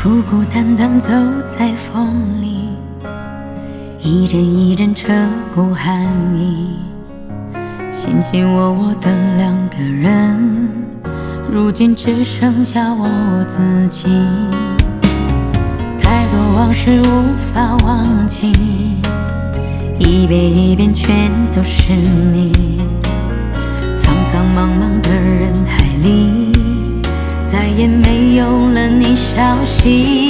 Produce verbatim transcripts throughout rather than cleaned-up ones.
孤孤单单走在风里，一阵一阵彻骨寒意。卿卿我我的两个人，如今只剩下我自己。太多往事无法忘记，一遍一遍全都是你。苍苍茫茫的人海里，再也没有了你消息。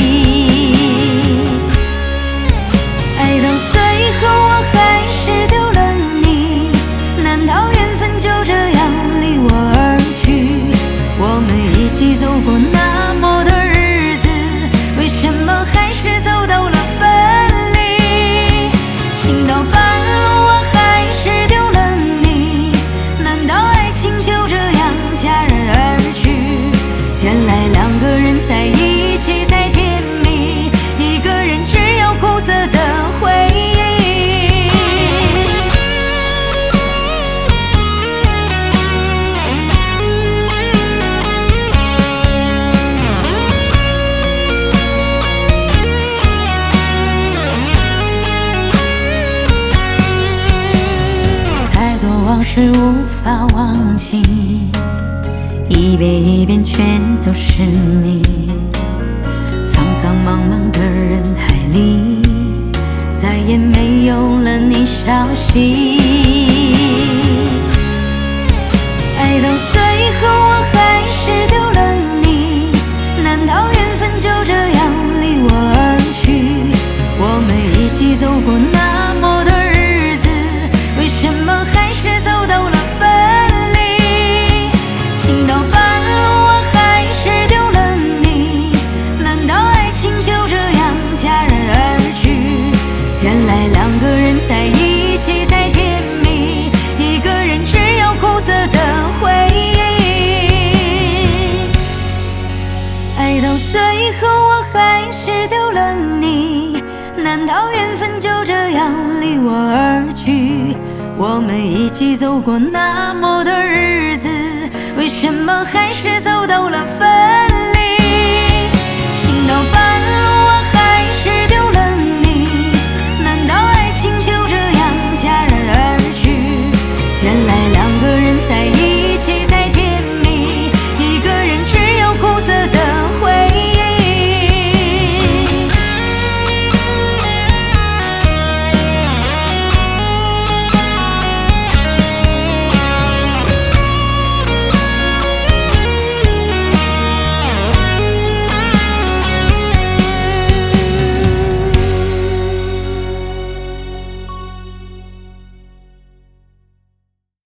爱到最后我还是丢了你，难道缘分就这样离我而去？我们一起走过那么多日子，为什么还是走到了分离？情到半路我还是丢了你，难道爱情就这样戛然而去？原来两个人在一起才甜蜜，一个人只有苦涩的回忆。太多往事无法忘记，一遍一遍全都是你。苍苍茫茫的人海里，再也没有了你消息。爱到最后我还是丢了你，难道缘分就这样离我而去？我们一起走过那么多日子，为什么还是走到了分离？情到半路我还是丢了你，难道爱情就这样戛然而去？原来两个人在一起才甜蜜，一个人只有苦涩的回忆。爱到最后我还是丢了你，难道缘分就这样离我而去？我们一起走过那么多日子，为什么还是走到